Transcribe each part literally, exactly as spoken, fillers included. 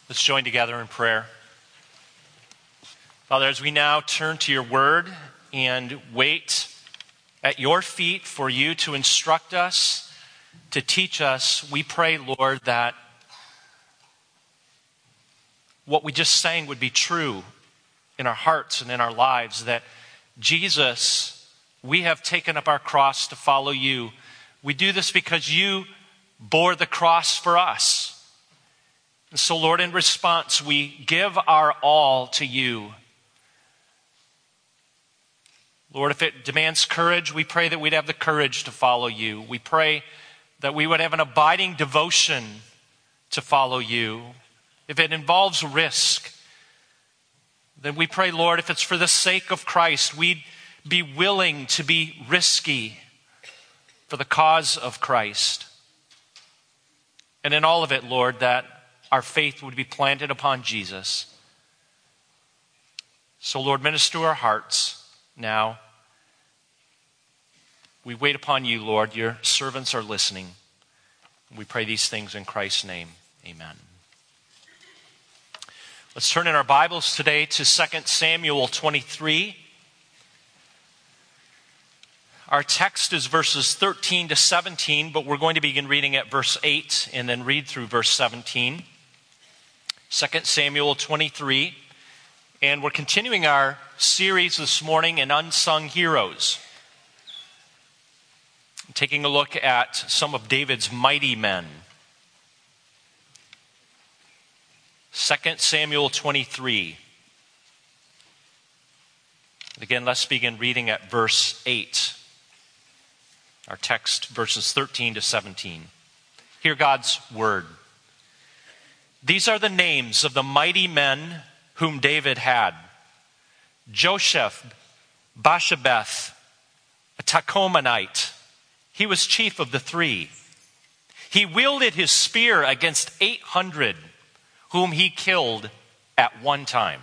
Let's join together in prayer. Father, as we now turn to your word and wait at your feet for you to instruct us, to teach us, we pray, Lord, that what we just sang would be true in our hearts and in our lives, that Jesus, we have taken up our cross to follow you. We do this because you bore the cross for us. And so, Lord, in response, we give our all to you. Lord, if it demands courage, we pray that we'd have the courage to follow you. We pray that we would have an abiding devotion to follow you. If it involves risk, then we pray, Lord, if it's for the sake of Christ, we'd be willing to be risky for the cause of Christ. And in all of it, Lord, that our faith would be planted upon Jesus. So, Lord, minister to our hearts now. We wait upon you, Lord. Your servants are listening. We pray these things in Christ's name. Amen. Let's turn in our Bibles today to Second Samuel twenty-three. Our text is verses thirteen to seventeen, but we're going to begin reading at verse eight and then read through verse seventeen. Second Samuel twenty-three, and we're continuing our series this morning in Unsung Heroes. Taking a look at some of David's mighty men. Second Samuel twenty-three. Again, let's begin reading at verse eight. Our text, verses thirteen to seventeen. Hear God's word. These are the names of the mighty men whom David had: Josheb, Bashabeth, a Tacomanite. He was chief of the three. He wielded his spear against eight hundred, whom he killed at one time.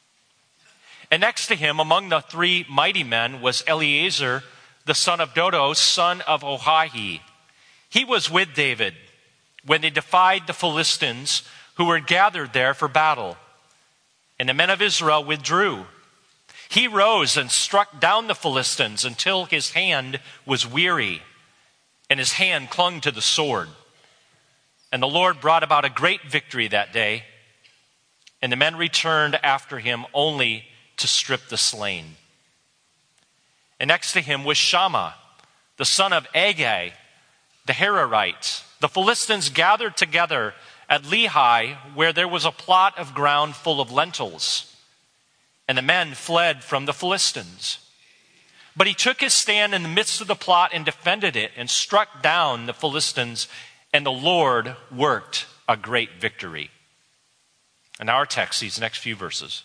And next to him, among the three mighty men, was Eleazar, the son of Dodo, son of Ohahi. He was with David when they defied the Philistines, who were gathered there for battle. And the men of Israel withdrew. He rose and struck down the Philistines until his hand was weary, and his hand clung to the sword. And the Lord brought about a great victory that day, and the men returned after him only to strip the slain. And next to him was Shammah, the son of Agag, the Hararite. The Philistines gathered together at Lehi, where there was a plot of ground full of lentils, and the men fled from the Philistines. But he took his stand in the midst of the plot and defended it and struck down the Philistines, and the Lord worked a great victory. And our text, these next few verses.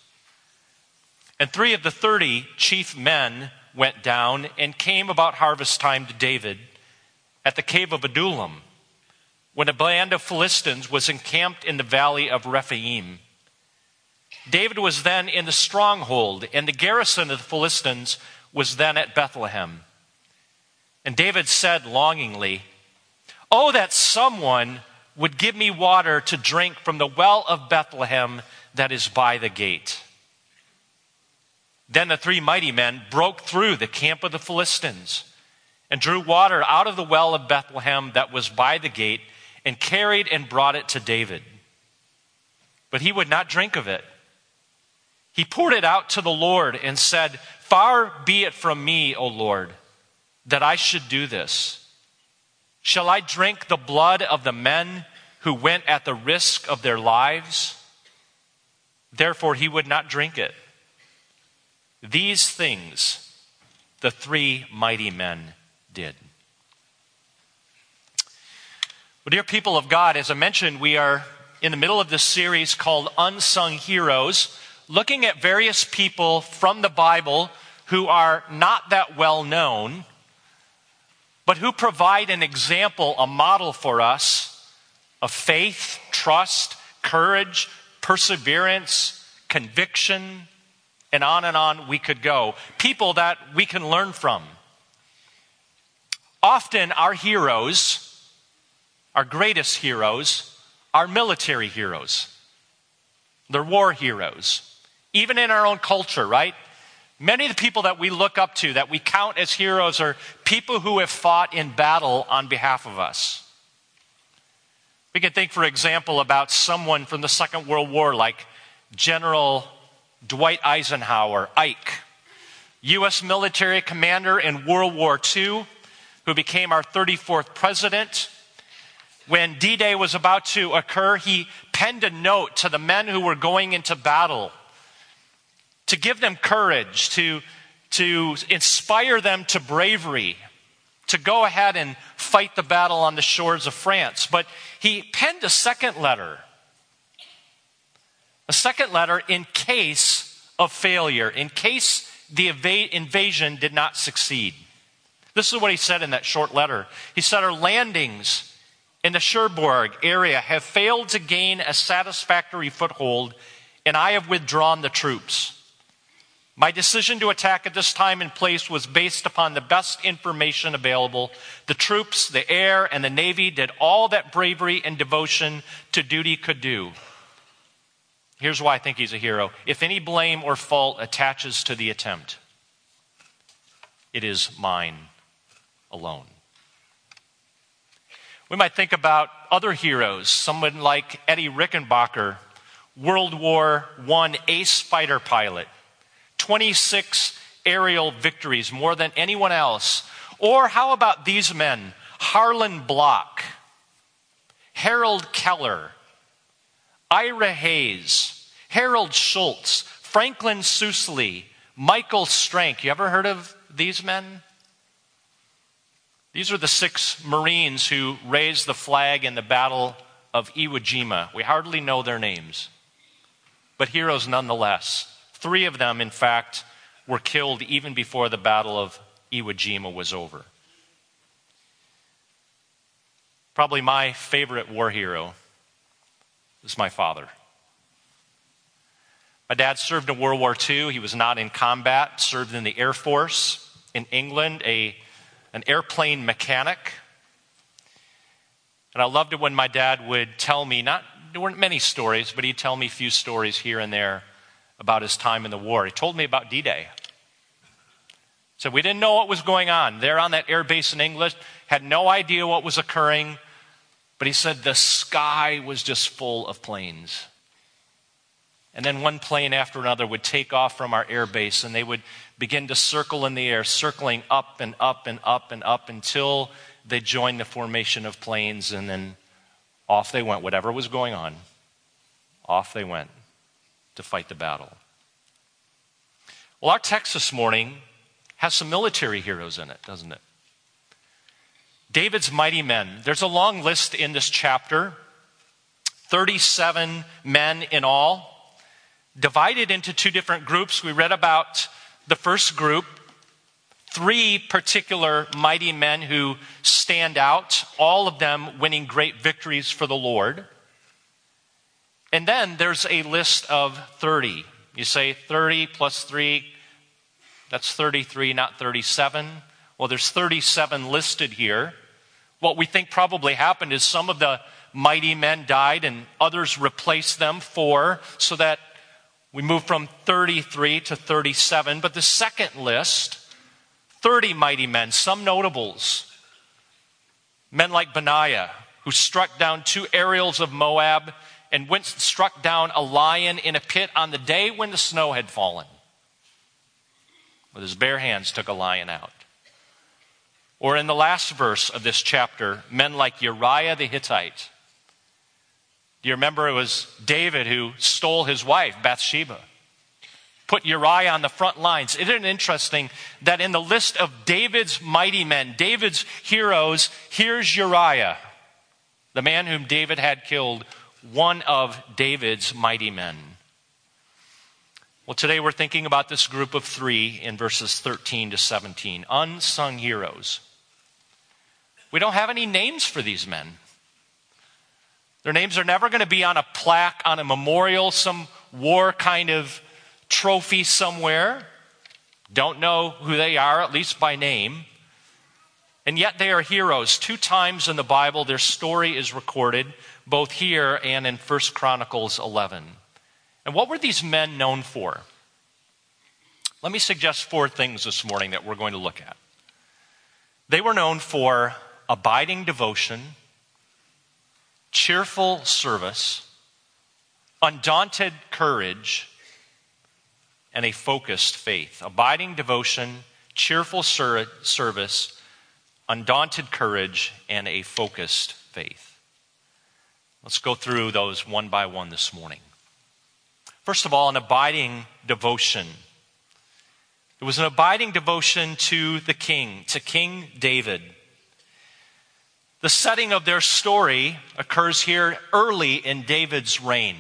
And three of the thirty chief men went down and came about harvest time to David at the cave of Adullam, when a band of Philistines was encamped in the valley of Rephaim. David was then in the stronghold, and the garrison of the Philistines was then at Bethlehem. And David said longingly, "Oh, that someone would give me water to drink from the well of Bethlehem that is by the gate." Then the three mighty men broke through the camp of the Philistines and drew water out of the well of Bethlehem that was by the gate, and carried and brought it to David. But he would not drink of it. He poured it out to the Lord and said, "Far be it from me, O Lord, that I should do this. Shall I drink the blood of the men who went at the risk of their lives?" Therefore he would not drink it. These things the three mighty men did. Well, dear people of God, as I mentioned, we are in the middle of this series called Unsung Heroes, looking at various people from the Bible who are not that well known, but who provide an example, a model for us of faith, trust, courage, perseverance, conviction, and on and on we could go. People that we can learn from. Often our heroes, our greatest heroes, are military heroes. They're war heroes. Even in our own culture, right? Many of the people that we look up to, that we count as heroes, are people who have fought in battle on behalf of us. We can think, for example, about someone from the Second World War like General Dwight Eisenhower, Ike, U S military commander in World War Two, who became our thirty-fourth president. When D-Day was about to occur, he penned a note to the men who were going into battle to give them courage, to, to inspire them to bravery, to go ahead and fight the battle on the shores of France. But he penned a second letter. A second letter in case of failure, in case the eva- invasion did not succeed. This is what he said in that short letter. He said, our landings in the Cherbourg area have failed to gain a satisfactory foothold, and I have withdrawn the troops. My decision to attack at this time and place was based upon the best information available. The troops, the air, and the Navy did all that bravery and devotion to duty could do. Here's why I think he's a hero. If any blame or fault attaches to the attempt, it is mine alone. We might think about other heroes, someone like Eddie Rickenbacker, World War One ace fighter pilot, twenty-six aerial victories, more than anyone else. Or how about these men, Harlan Block, Harold Keller, Ira Hayes, Harold Schultz, Franklin Sussley, Michael Strank. You ever heard of these men? These are the six Marines who raised the flag in the Battle of Iwo Jima. We hardly know their names, but heroes nonetheless. Three of them, in fact, were killed even before the Battle of Iwo Jima was over. Probably my favorite war hero is my father. My dad served in World War Two. He was not in combat, served in the Air Force in England, a, an airplane mechanic. And I loved it when my dad would tell me, not, there weren't many stories, but he'd tell me a few stories here and there about his time in the war. He told me about D-Day. So we didn't know what was going on. There on that air base in England, had no idea what was occurring, but he said the sky was just full of planes. And then one plane after another would take off from our air base, and they would begin to circle in the air, circling up and up and up and up until they joined the formation of planes, and then off they went. Whatever was going on, off they went to fight the battle. Well, our text this morning has some military heroes in it, doesn't it? David's mighty men. There's a long list in this chapter, thirty-seven men in all, divided into two different groups. We read about the first group, three particular mighty men who stand out, all of them winning great victories for the Lord. And then there's a list of thirty. You say thirty plus three, that's thirty-three, not thirty-seven. Well, there's thirty-seven listed here. What we think probably happened is some of the mighty men died and others replaced them, four, so that we move from thirty-three to thirty-seven. But the second list, thirty mighty men, some notables. Men like Benaiah, who struck down two aerials of Moab and went struck down a lion in a pit on the day when the snow had fallen. With his bare hands took a lion out. Or in the last verse of this chapter, men like Uriah the Hittite. Do you remember it was David who stole his wife, Bathsheba? Put Uriah on the front lines. Isn't it interesting that in the list of David's mighty men, David's heroes, here's Uriah, the man whom David had killed, one of David's mighty men. Well, today we're thinking about this group of three in verses thirteen to seventeen, unsung heroes. We don't have any names for these men. Their names are never going to be on a plaque, on a memorial, some war kind of trophy somewhere. Don't know who they are, at least by name. And yet they are heroes. Two times in the Bible, their story is recorded, both here and in First Chronicles eleven. And what were these men known for? Let me suggest four things this morning that we're going to look at. They were known for abiding devotion, cheerful service, undaunted courage, and a focused faith. Abiding devotion, cheerful ser- service, undaunted courage, and a focused faith. Let's go through those one by one this morning. First of all, an abiding devotion. It was an abiding devotion to the king, to King David. The setting of their story occurs here early in David's reign.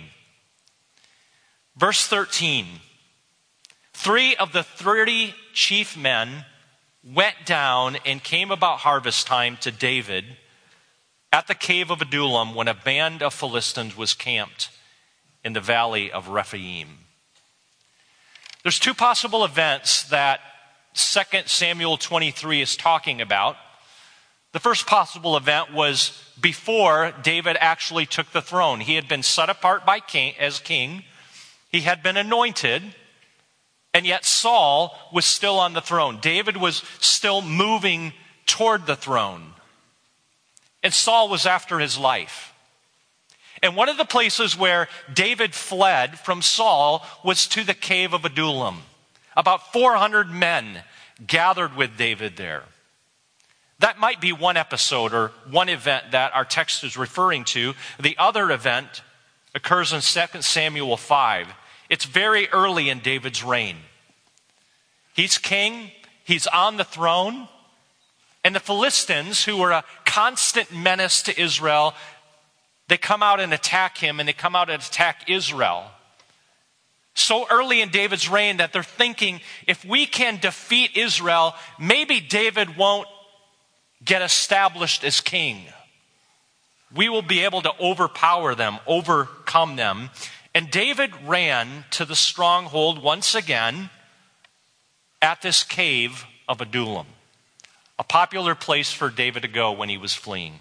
Verse thirteen, three of the thirty chief men went down and came about harvest time to David at the cave of Adullam when a band of Philistines was camped in the valley of Rephaim. There's two possible events that Second Samuel twenty-three is talking about. The first possible event was before David actually took the throne. He had been set apart by king, as king. He had been anointed, and yet Saul was still on the throne. David was still moving toward the throne, and Saul was after his life. And one of the places where David fled from Saul was to the cave of Adullam. About four hundred men gathered with David there. That might be one episode or one event that our text is referring to. The other event occurs in Second Samuel five. It's very early in David's reign. He's king, he's on the throne, and the Philistines, who were a constant menace to Israel, they come out and attack him, and they come out and attack Israel. So early in David's reign that they're thinking, if we can defeat Israel, maybe David won't get established as king. We will be able to overpower them, overcome them. And David ran to the stronghold once again at this cave of Adullam, a popular place for David to go when he was fleeing.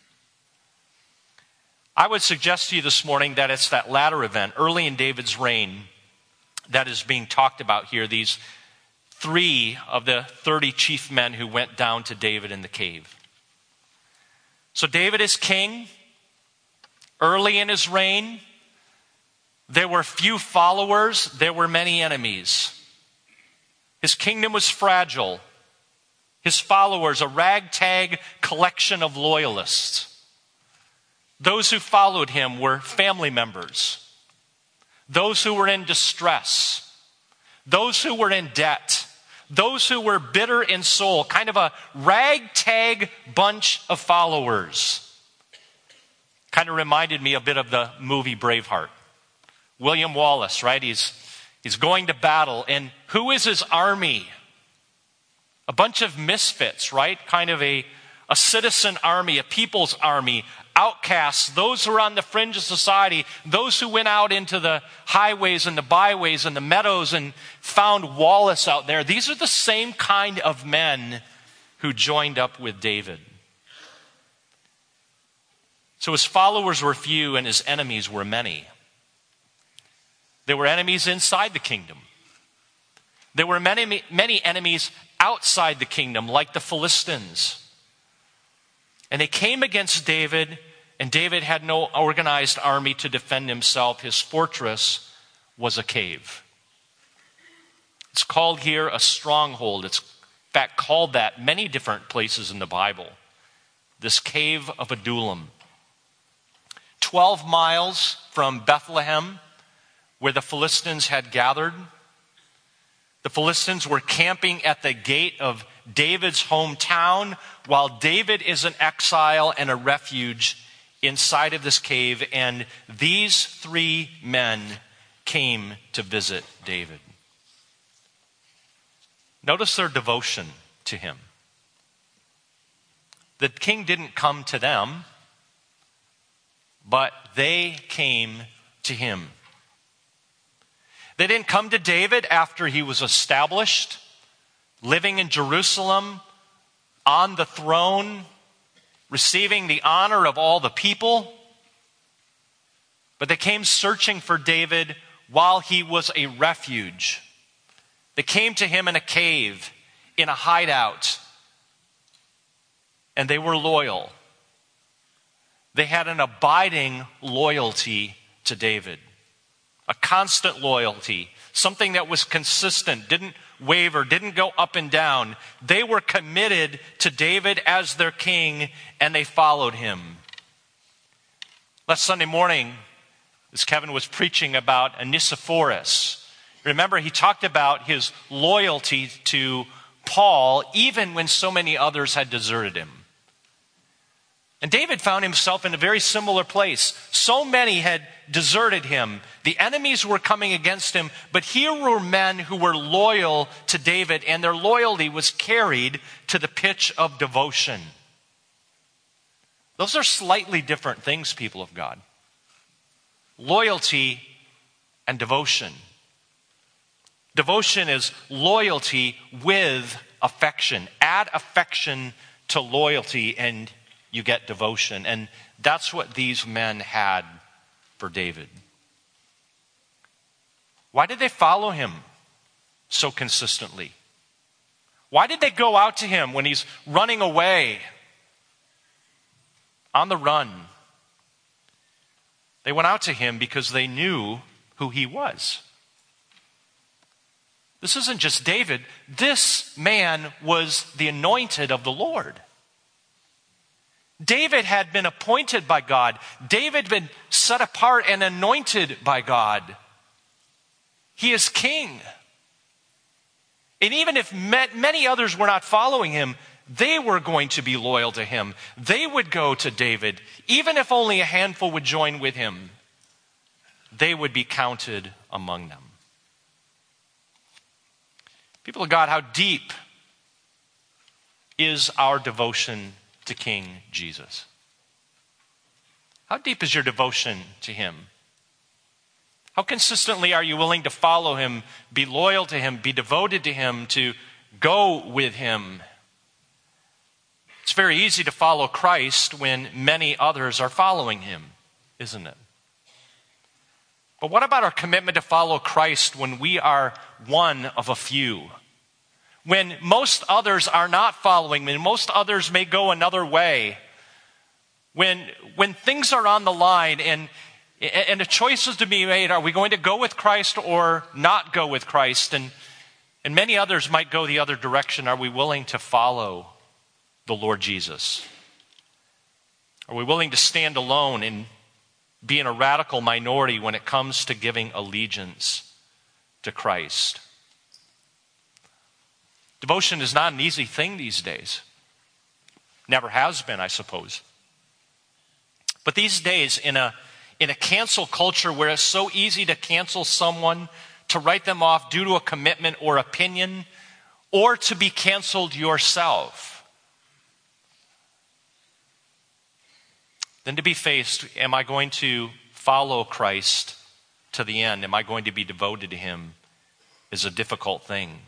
I would suggest to you this morning that it's that latter event, early in David's reign, that is being talked about here. These three of the thirty chief men who went down to David in the cave. So David is king. Early in his reign, there were few followers, there were many enemies. His kingdom was fragile. His followers, a ragtag collection of loyalists. Those who followed him were family members. Those who were in distress. Those who were in debt. Those who were bitter in soul. Kind of a ragtag bunch of followers. Kind of reminded me a bit of the movie Braveheart. William Wallace, right? He's, he's going to battle. And who is his army? A bunch of misfits, right? Kind of a, a citizen army, a people's army. Outcasts, those who are on the fringe of society, those who went out into the highways and the byways and the meadows and found Wallace out there. These are the same kind of men who joined up with David. So his followers were few and his enemies were many. There were enemies inside the kingdom. There were many, many enemies outside the kingdom, like the Philistines. And they came against David, and David had no organized army to defend himself. His fortress was a cave. It's called here a stronghold. It's in fact called that many different places in the Bible. This cave of Adullam. Twelve miles from Bethlehem, where the Philistines had gathered. The Philistines were camping at the gate of David's hometown while David is in exile and a refuge inside of this cave. And these three men came to visit David. Notice their devotion to him. The king didn't come to them, but they came to him. They didn't come to David after he was established, living in Jerusalem, on the throne, receiving the honor of all the people. But they came searching for David while he was a refuge. They came to him in a cave, in a hideout, and they were loyal. They had an abiding loyalty to David, a constant loyalty, something that was consistent, didn't waver, didn't go up and down. They were committed to David as their king, and they followed him. Last Sunday morning, as Kevin was preaching about Onesiphorus, remember he talked about his loyalty to Paul even when so many others had deserted him. And David found himself in a very similar place. So many had deserted him. The enemies were coming against him, but here were men who were loyal to David, and their loyalty was carried to the pitch of devotion. Those are slightly different things, people of God. Loyalty and devotion. Devotion is loyalty with affection. Add affection to loyalty and you get devotion. And that's what these men had for David. Why did they follow him so consistently? Why did they go out to him when he's running away, on the run? They went out to him because they knew who he was. This isn't just David. This man was the anointed of the Lord. David had been appointed by God. David had been set apart and anointed by God. He is king. And even if many others were not following him, they were going to be loyal to him. They would go to David. Even if only a handful would join with him, they would be counted among them. People of God, how deep is our devotion to King Jesus? How deep is your devotion to him? How consistently are you willing to follow him, be loyal to him, be devoted to him, to go with him? It's very easy to follow Christ when many others are following him, isn't it? But what about our commitment to follow Christ when we are one of a few? When most others are not following, when most others may go another way, when, when things are on the line and, and a choice is to be made, are we going to go with Christ or not go with Christ? And, and many others might go the other direction. Are we willing to follow the Lord Jesus? Are we willing to stand alone and be in a radical minority when it comes to giving allegiance to Christ? Devotion is not an easy thing these days. Never has been, I suppose. But these days, in a, in a cancel culture where it's so easy to cancel someone, to write them off due to a commitment or opinion, or to be canceled yourself, then to be faced, am I going to follow Christ to the end? Am I going to be devoted to him? Is a difficult thing.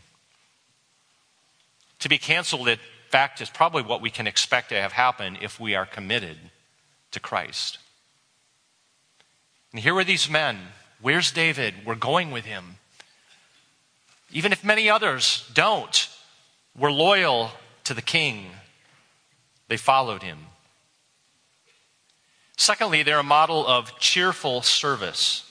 To be canceled, in fact, is probably what we can expect to have happen if we are committed to Christ. And here were these men. Where's David? We're going with him. Even if many others don't, were loyal to the king. They followed him. Secondly, they're a model of cheerful service.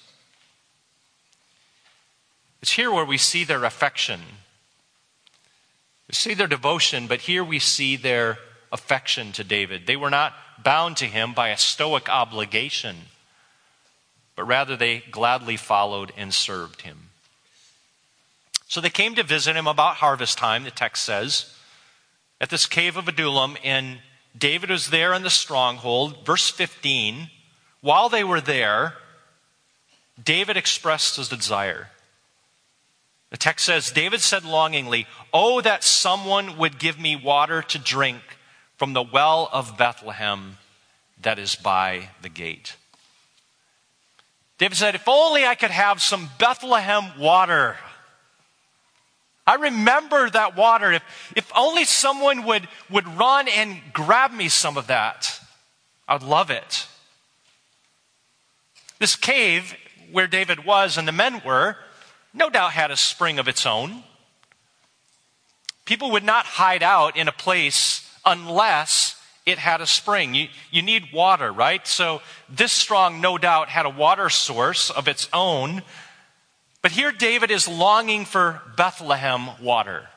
It's here where we see their affection. We see their devotion, but here we see their affection to David. They were not bound to him by a stoic obligation, but rather they gladly followed and served him. So they came to visit him about harvest time, the text says, at this cave of Adullam, and David was there in the stronghold. Verse fifteen, while they were there, David expressed his desire. The text says, David said longingly, "Oh, that someone would give me water to drink from the well of Bethlehem that is by the gate." David said, if only I could have some Bethlehem water. I remember that water. If, if only someone would, would run and grab me some of that, I'd love it. This cave where David was and the men were, no doubt had a spring of its own. People would not hide out in a place unless it had a spring. You, you need water, right? So this strong, no doubt, had a water source of its own. But here David is longing for Bethlehem water.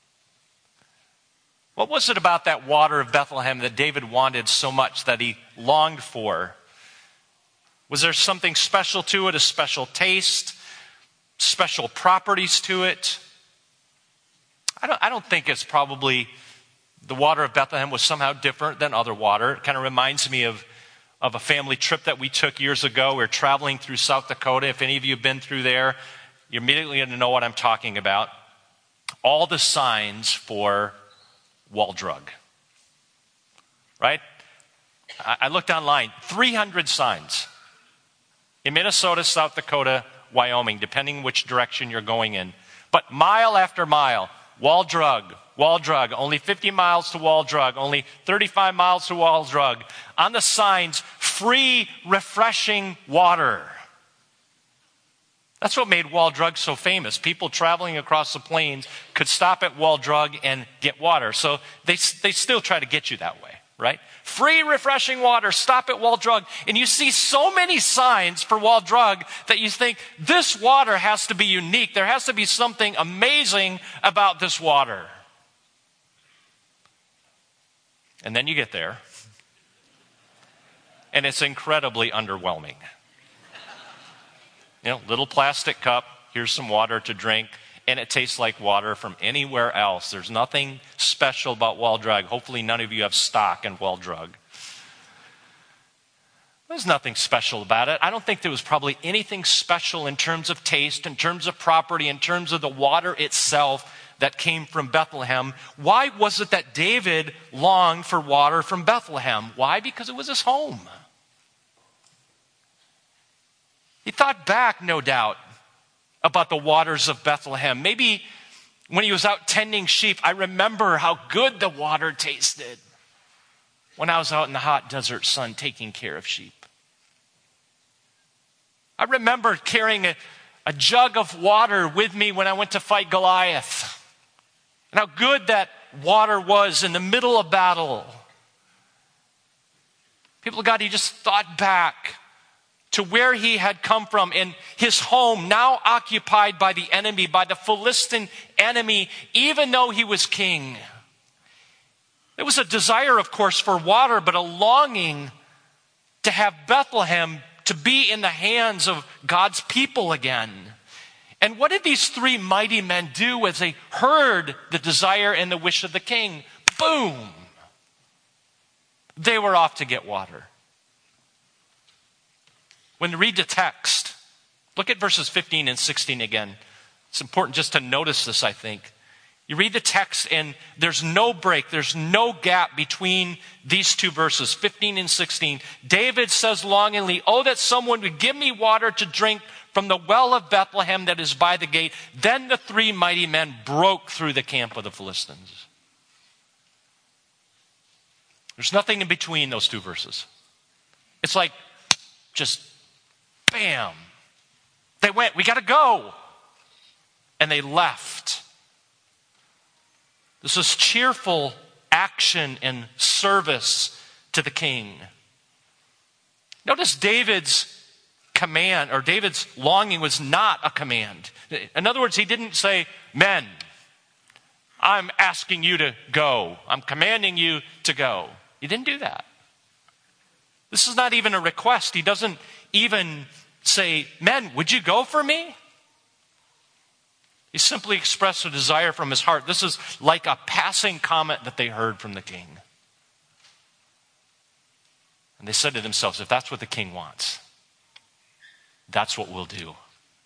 What was it about that water of Bethlehem that David wanted so much that he longed for? Was there something special to it, a special taste, special properties to it? I don't, I don't think it's probably the water of Bethlehem was somehow different than other water. It kind of reminds me of, of a family trip that we took years ago. We were traveling through South Dakota. If any of you have been through there, you're immediately going to know what I'm talking about. All the signs for Wall Drug, right? I, I looked online, three hundred signs in Minnesota, South Dakota, Wyoming, depending which direction you're going in. But mile after mile, Wall Drug, Wall Drug, only fifty miles to Wall Drug, only thirty-five miles to Wall Drug. On the signs, free, refreshing water. That's what made Wall Drug so famous. People traveling across the plains could stop at Wall Drug and get water. So they, they still try to get you that way, right? Free, refreshing water, stop at Wall Drug. And you see so many signs for Wall Drug that you think this water has to be unique. There has to be something amazing about this water. And then you get there, and it's incredibly underwhelming. You know, little plastic cup, here's some water to drink, and it tastes like water from anywhere else. There's nothing special about Wall Drug. Hopefully none of you have stock in Wall Drug. There's nothing special about it. I don't think there was probably anything special in terms of taste, in terms of property, in terms of the water itself that came from Bethlehem. Why was it that David longed for water from Bethlehem? Why? Because it was his home. He thought back, no doubt, about the waters of Bethlehem. Maybe when he was out tending sheep, I remember how good the water tasted when I was out in the hot desert sun taking care of sheep. I remember carrying a, a jug of water with me when I went to fight Goliath, and how good that water was in the middle of battle. People of God, he just thought back to where he had come from in his home, now occupied by the enemy, by the Philistine enemy, even though he was king. There was a desire, of course, for water, but a longing to have Bethlehem to be in the hands of God's people again. And what did these three mighty men do as they heard the desire and the wish of the king? Boom! They were off to get water. When you read the text, look at verses fifteen and sixteen again. It's important just to notice this, I think. You read the text and there's no break, there's no gap between these two verses, fifteen and sixteen. David says longingly, "Oh, that someone would give me water to drink from the well of Bethlehem that is by the gate." Then the three mighty men broke through the camp of the Philistines. There's nothing in between those two verses. It's like just bam. They went, we got to go. And they left. This is cheerful action and service to the king. Notice David's command, or David's longing was not a command. In other words, he didn't say, "Men, I'm asking you to go. I'm commanding you to go." He didn't do that. This is not even a request. He doesn't even say, "Men, would you go for me?" He simply expressed a desire from his heart. This is like a passing comment that they heard from the king. And they said to themselves, if that's what the king wants, that's what we'll do.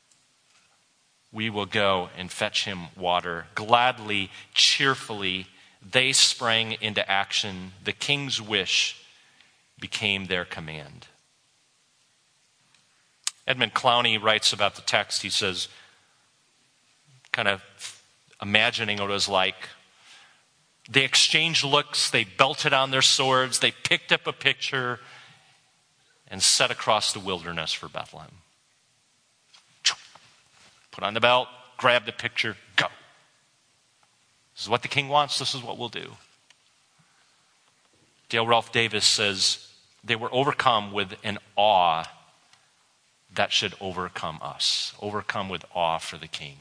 We will go and fetch him water. Gladly, cheerfully, they sprang into action. The king's wish became their command. Edmund Clowney writes about the text. He says, kind of imagining what it was like, they exchanged looks, they belted on their swords, they picked up a pitcher and set across the wilderness for Bethlehem. put on the belt, grab the picture, go. This is what the king wants. This is what we'll do. Dale Ralph Davis says, they were overcome with an awe that should overcome us. Overcome with awe for the king.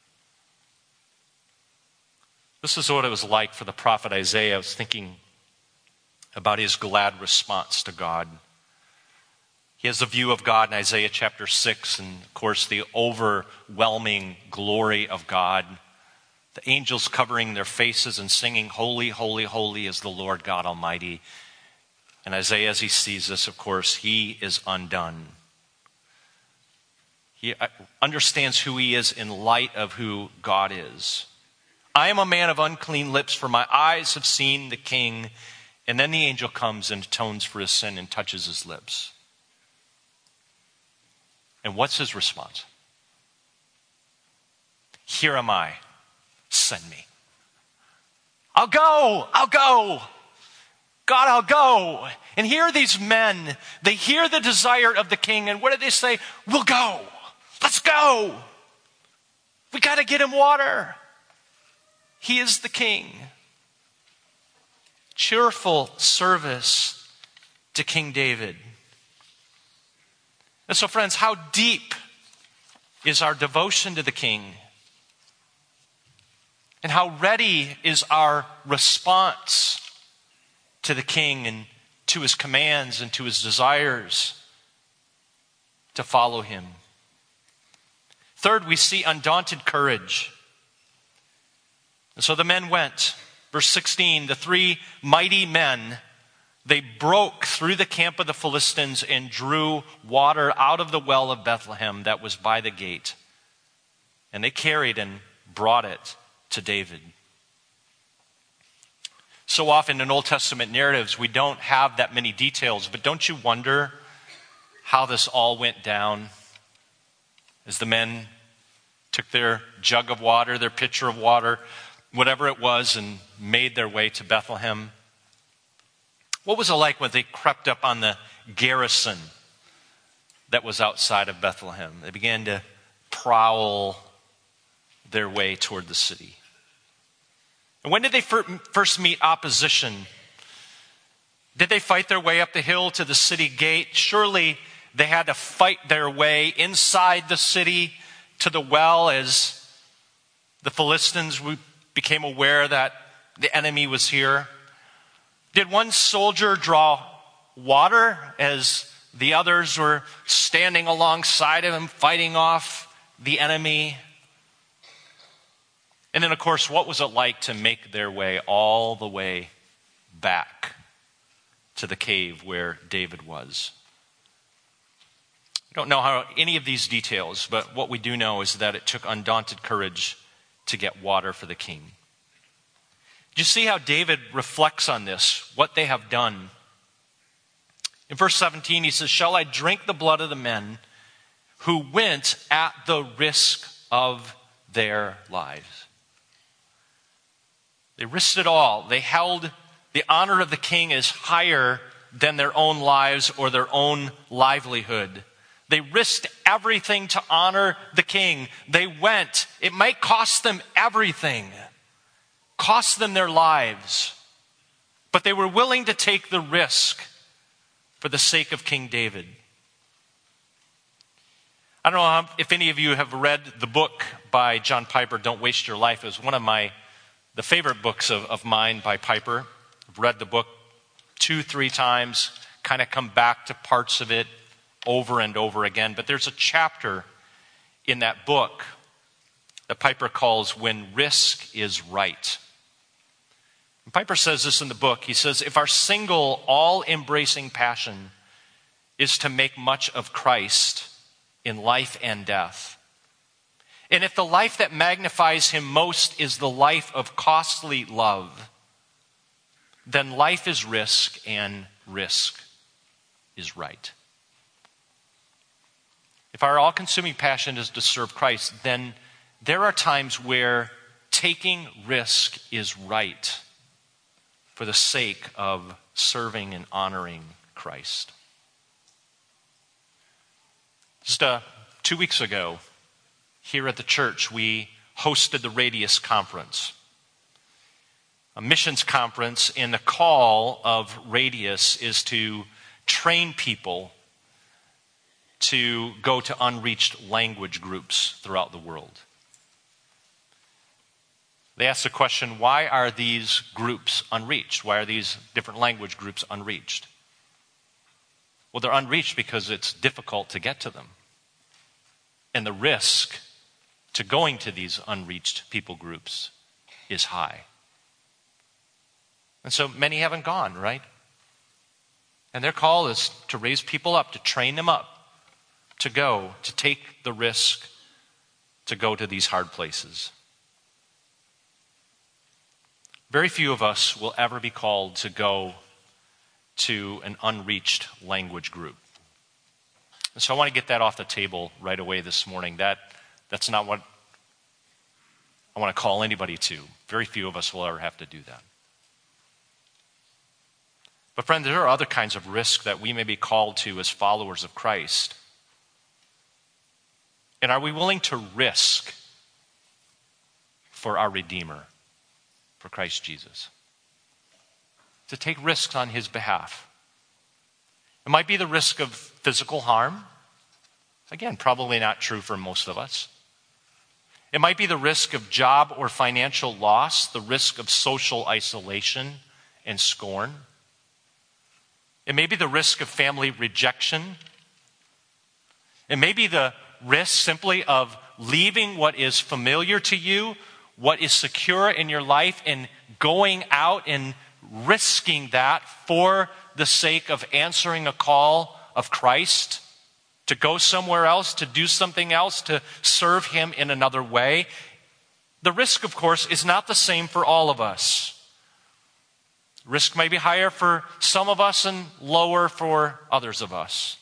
This is what it was like for the prophet Isaiah. I was thinking about his glad response to God. He has a view of God in Isaiah chapter six, and of course the overwhelming glory of God. The angels covering their faces and singing, "Holy, holy, holy is the Lord God Almighty." And Isaiah, as he sees this, of course, he is undone. He understands who he is in light of who God is. I am a man of unclean lips, for my eyes have seen the King. And then the angel comes and atones for his sin and touches his lips. And what's his response? Here am I, send me. I'll go, I'll go. God, I'll go. And here are these men, they hear the desire of the king, and what do they say? We'll go. Let's go. We got to get him water. He is the king. Cheerful service to King David. And so, friends, how deep is our devotion to the king? And how ready is our response to the king and to his commands and to his desires to follow him? Third, we see undaunted courage. And so the men went. Verse sixteen, the three mighty men, they broke through the camp of the Philistines and drew water out of the well of Bethlehem that was by the gate. And they carried and brought it to David. So often in Old Testament narratives, we don't have that many details, but don't you wonder how this all went down as the men took their jug of water, their pitcher of water, whatever it was, and made their way to Bethlehem? What was it like when they crept up on the garrison that was outside of Bethlehem? They began to prowl their way toward the city. And when did they first meet opposition? Did they fight their way up the hill to the city gate? Surely they had to fight their way inside the city to the well as the Philistines became aware that the enemy was here. Did one soldier draw water as the others were standing alongside of him, fighting off the enemy? And then, of course, what was it like to make their way all the way back to the cave where David was? We don't know how any of these details, but what we do know is that it took undaunted courage to get water for the king. Do you see how David reflects on this, what they have done? In verse seventeen, he says, "Shall I drink the blood of the men who went at the risk of their lives?" They risked it all. They held the honor of the king as higher than their own lives or their own livelihood. They risked everything to honor the king. They went. It might cost them everything, cost them their lives, but they were willing to take the risk for the sake of King David. I don't know if any of you have read the book by John Piper, Don't Waste Your Life. It was one of my the favorite books of, of mine by Piper. I've read the book two, three times, kind of come back to parts of it over and over again. But there's a chapter in that book that Piper calls When Risk is Right. And Piper says this in the book. He says, if our single, all-embracing passion is to make much of Christ in life and death, and if the life that magnifies him most is the life of costly love, then life is risk and risk is right. If our all-consuming passion is to serve Christ, then there are times where taking risk is right for the sake of serving and honoring Christ. Just uh, two weeks ago, here at the church, we hosted the Radius Conference, a missions conference, and the call of Radius is to train people to go to unreached language groups throughout the world. They asked the question, why are these groups unreached? Why are these different language groups unreached? Well, they're unreached because it's difficult to get to them. And the risk to going to these unreached people groups is high. And so many haven't gone, right? And their call is to raise people up, to train them up, to go, to take the risk to go to these hard places. Very few of us will ever be called to go to an unreached language group. And so I want to get that off the table right away this morning. That, that's not what I want to call anybody to. Very few of us will ever have to do that. But friend, there are other kinds of risk that we may be called to as followers of Christ. And are we willing to risk for our Redeemer, for Christ Jesus? To take risks on his behalf. It might be the risk of physical harm. Again, probably not true for most of us. It might be the risk of job or financial loss, the risk of social isolation and scorn. It may be the risk of family rejection. It may be the risk simply of leaving what is familiar to you, what is secure in your life, and going out and risking that for the sake of answering a call of Christ, to go somewhere else, to do something else, to serve him in another way. The risk, of course, is not the same for all of us. Risk may be higher for some of us and lower for others of us.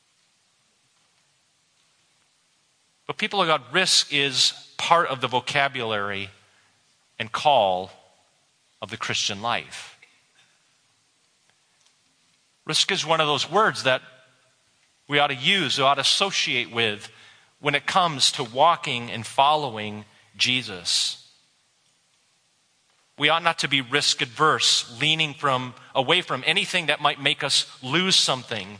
But people of God, risk is part of the vocabulary and call of the Christian life. Risk is one of those words that we ought to use, we ought to associate with when it comes to walking and following Jesus. We ought not to be risk adverse, leaning from away from anything that might make us lose something.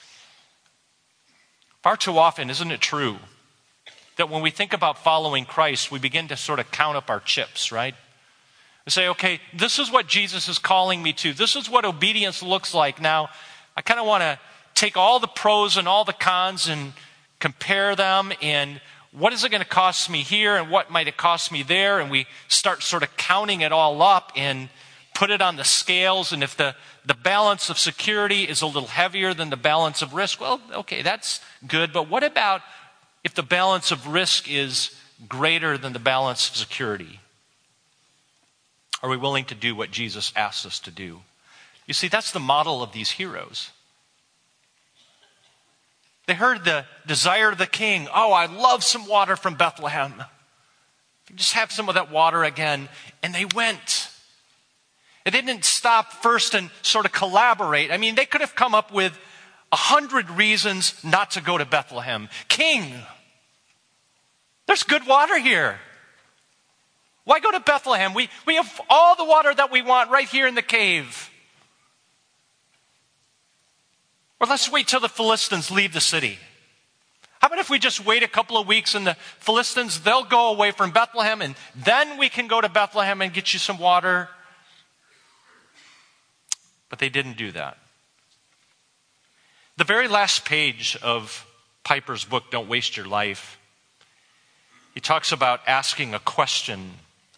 Far too often, isn't it true, that when we think about following Christ, we begin to sort of count up our chips, right? We say, okay, this is what Jesus is calling me to. This is what obedience looks like. Now, I kind of want to take all the pros and all the cons and compare them, and what is it going to cost me here and what might it cost me there? And we start sort of counting it all up and put it on the scales. And if the, the balance of security is a little heavier than the balance of risk, well, okay, that's good. But what about if the balance of risk is greater than the balance of security? Are we willing to do what Jesus asks us to do? You see, that's the model of these heroes. They heard the desire of the king. Oh, I love some water from Bethlehem. Just have some of that water again. And they went. And they didn't stop first and sort of collaborate. I mean, they could have come up with a hundred reasons not to go to Bethlehem. King, there's good water here. Why go to Bethlehem? We, we have all the water that we want right here in the cave. Or let's wait till the Philistines leave the city. How about if we just wait a couple of weeks and the Philistines, they'll go away from Bethlehem, and then we can go to Bethlehem and get you some water. But they didn't do that. The very last page of Piper's book, Don't Waste Your Life, he talks about asking a question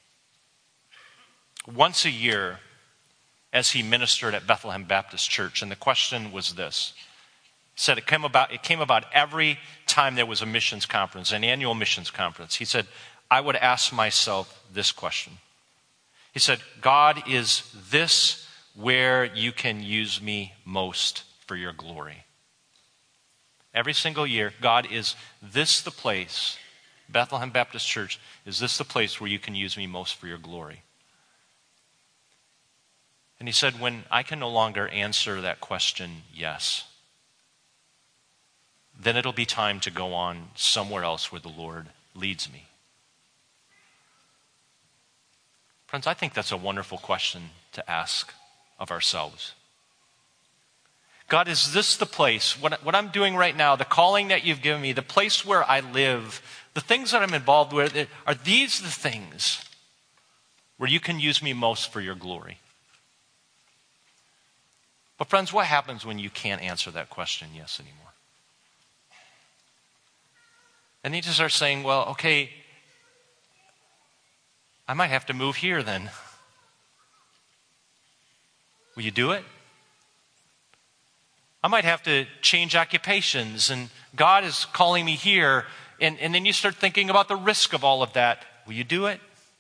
once a year as he ministered at Bethlehem Baptist Church. And the question was this. He said it came about, it came about every time there was a missions conference, an annual missions conference. He said, I would ask myself this question. He said, God, is this where you can use me most for your glory? Every single year, God, is this the place, Bethlehem Baptist Church, is this the place where you can use me most for your glory? And he said, when I can no longer answer that question, yes, then it'll be time to go on somewhere else where the Lord leads me? Friends, I think that's a wonderful question to ask of ourselves. God, is this the place, what, what I'm doing right now, the calling that you've given me, the place where I live, the things that I'm involved with, are these the things where you can use me most for your glory? But friends, what happens when you can't answer that question yes anymore? And you just start saying, well, okay, I might have to move here then. Will you do it? I might have to change occupations, and God is calling me here. And, and then you start thinking about the risk of all of that. Will you do it?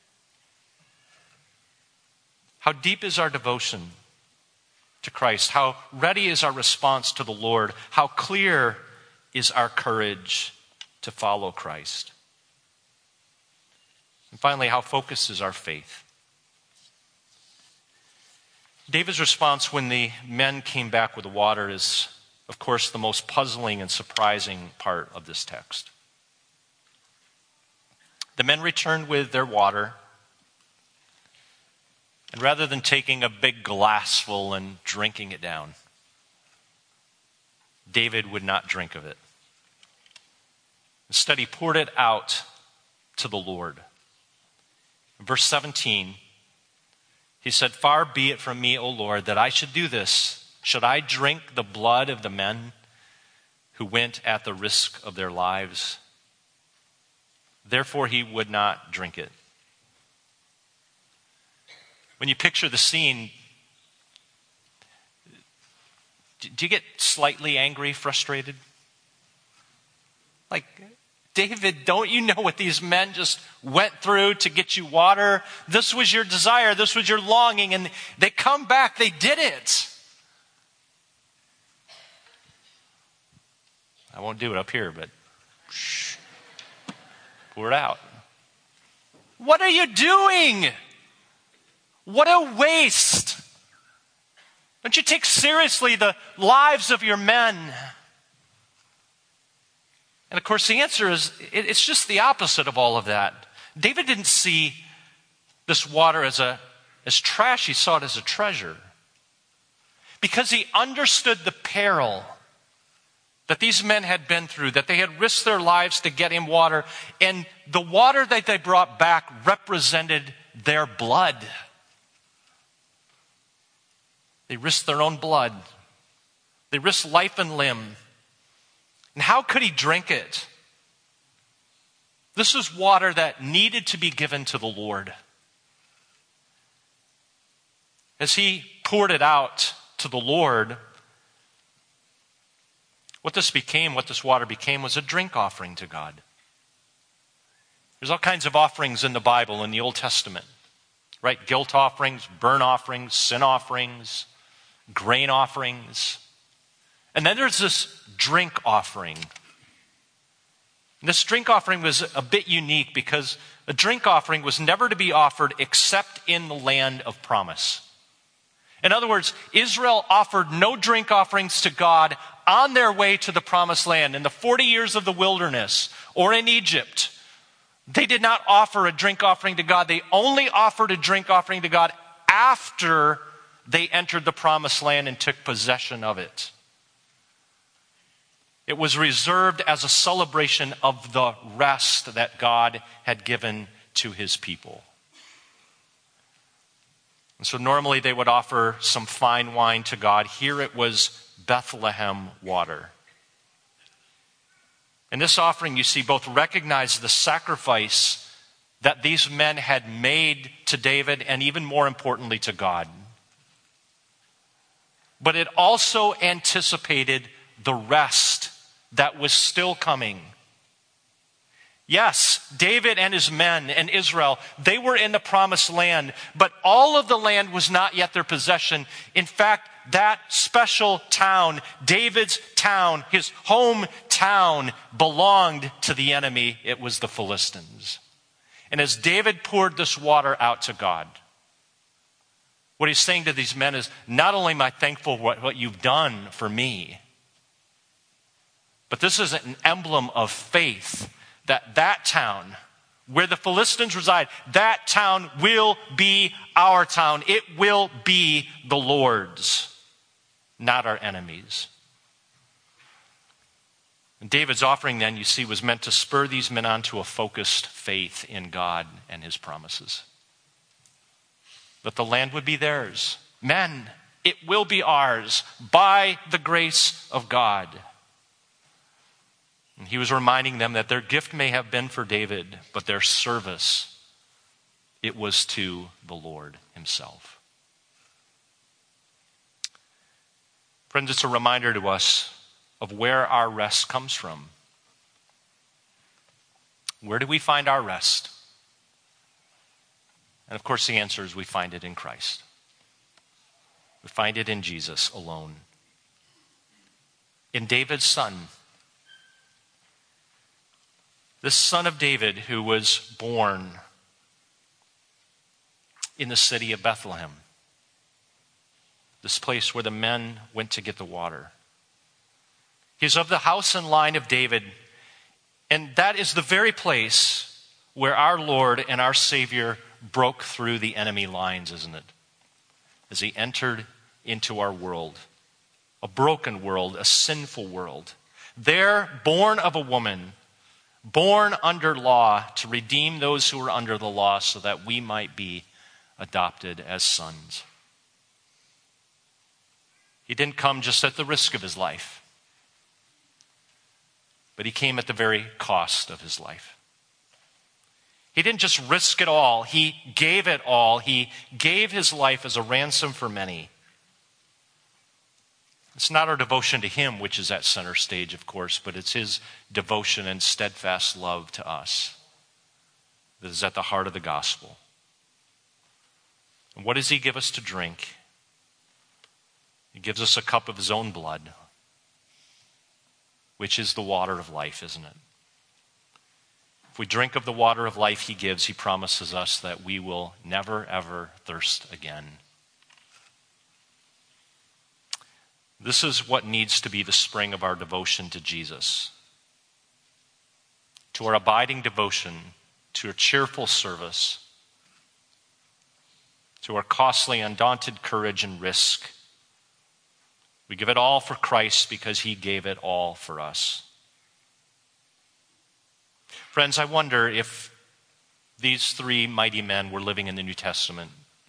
How deep is our devotion to Christ? How ready is our response to the Lord? How clear is our courage to follow Christ? And finally, how focused is our faith? David's response when the men came back with the water is, of course, the most puzzling and surprising part of this text. The men returned with their water, and rather than taking a big glassful and drinking it down, David would not drink of it. Instead, he poured it out to the Lord. In verse seventeen, he said, "Far be it from me, O Lord, that I should do this. Should I drink the blood of the men who went at the risk of their lives?" Therefore, he would not drink it. When you picture the scene, do you get slightly angry, frustrated? Like, David, don't you know what these men just went through to get you water? This was your desire. This was your longing. And they come back. They did it. I won't do it up here, but shh, pour it out. What are you doing? What a waste. Don't you take seriously the lives of your men? And of course, the answer is, it's just the opposite of all of that. David didn't see this water as a as trash. He saw it as a treasure. Because he understood the peril that these men had been through, that they had risked their lives to get him water. And the water that they brought back represented their blood. They risked their own blood. They risked life and limb. And how could he drink it? This is water that needed to be given to the Lord. As he poured it out to the Lord, what this became, what this water became, was a drink offering to God. There's all kinds of offerings in the Bible, in the Old Testament, right? Guilt offerings, burnt offerings, sin offerings, grain offerings. And then there's this drink offering. And this drink offering was a bit unique because a drink offering was never to be offered except in the land of promise. In other words, Israel offered no drink offerings to God on their way to the promised land. In the forty years of the wilderness or in Egypt, they did not offer a drink offering to God. They only offered a drink offering to God after they entered the promised land and took possession of it. It was reserved as a celebration of the rest that God had given to his people. And so normally they would offer some fine wine to God. Here it was Bethlehem water. In this offering, you see, both recognize the sacrifice that these men had made to David and even more importantly to God. But it also anticipated the rest that was still coming. Yes, David and his men and Israel, they were in the promised land, but all of the land was not yet their possession. In fact, that special town, David's town, his hometown, belonged to the enemy. It was the Philistines. And as David poured this water out to God, what he's saying to these men is, not only am I thankful for what, what you've done for me, but this is an emblem of faith that that town where the Philistines reside, that town will be our town. It will be the Lord's, not our enemies. And David's offering then, you see, was meant to spur these men on to a focused faith in God and his promises. That the land would be theirs. Men, it will be ours by the grace of God. And he was reminding them that their gift may have been for David, but their service, it was to the Lord himself. Friends, it's a reminder to us of where our rest comes from. Where do we find our rest? And of course the answer is we find it in Christ. We find it in Jesus alone. In David's son. This son of David who was born in the city of Bethlehem. This place where the men went to get the water. He's of the house and line of David. And that is the very place where our Lord and our Savior broke through the enemy lines, isn't it? As he entered into our world. A broken world, a sinful world. There, born of a woman, born under law to redeem those who are under the law so that we might be adopted as sons. He didn't come just at the risk of his life, but he came at the very cost of his life. He didn't just risk it all, he gave it all. He gave his life as a ransom for many. It's not our devotion to him which is at center stage, of course, but it's his devotion and steadfast love to us that is at the heart of the gospel. And what does he give us to drink? He gives us a cup of his own blood, which is the water of life, isn't it? If we drink of the water of life he gives, he promises us that we will never, ever thirst again. This is what needs to be the spring of our devotion to Jesus. To our abiding devotion, to a cheerful service, to our costly, undaunted courage and risk. We give it all for Christ because he gave it all for us. Friends, I wonder if these three mighty men were living in the New Testament.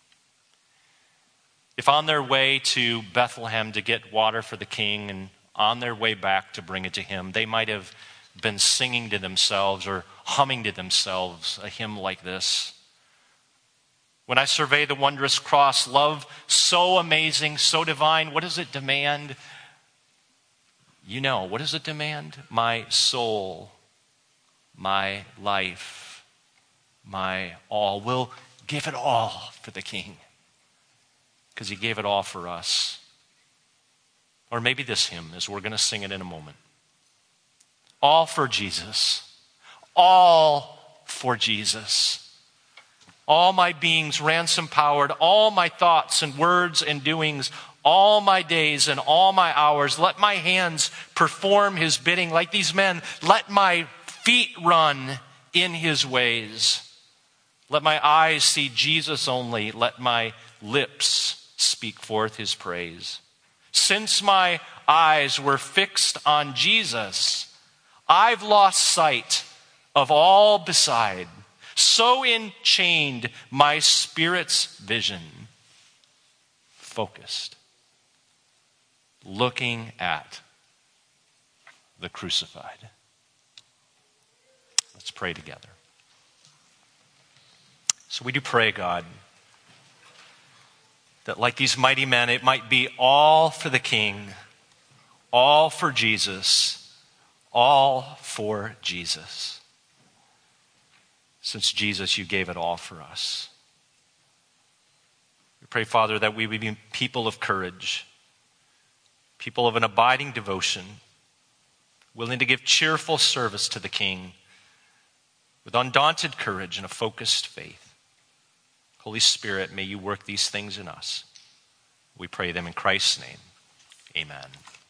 If on their way to Bethlehem to get water for the king and on their way back to bring it to him, they might have been singing to themselves or humming to themselves a hymn like this. When I survey the wondrous cross, love so amazing, so divine, what does it demand? You know, what does it demand? My soul, my life, my all. We'll give it all for the king because he gave it all for us. Or maybe this hymn, as we're going to sing it in a moment. All for Jesus. All for Jesus. All my beings ransom powered, all my thoughts and words and doings, all my days and all my hours, let my hands perform his bidding like these men. Let my feet run in his ways. Let my eyes see Jesus only. Let my lips speak forth his praise. Since my eyes were fixed on Jesus, I've lost sight of all beside. So enchained my spirit's vision, focused, looking at the crucified. Let's pray together. So we do pray, God, that like these mighty men, it might be all for the King, all for Jesus, all for Jesus. Since Jesus, you gave it all for us. We pray, Father, that we would be people of courage, people of an abiding devotion, willing to give cheerful service to the King with undaunted courage and a focused faith. Holy Spirit, may you work these things in us. We pray them in Christ's name. Amen.